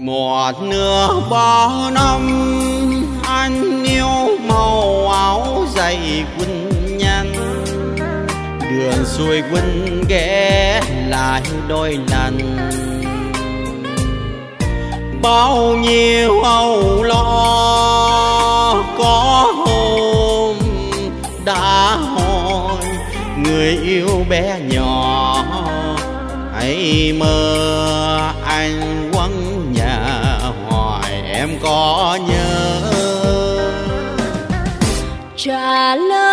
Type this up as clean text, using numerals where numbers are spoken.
Một nửa bao năm anh yêu màu áo dày quân nhân, đường xuôi quân ghé lại đôi lần. Bao nhiêu âu lo có hôm đã hỏi, người yêu bé nhỏ hãy mơ anh quăng nhà hoài em có nhớ. Trả lời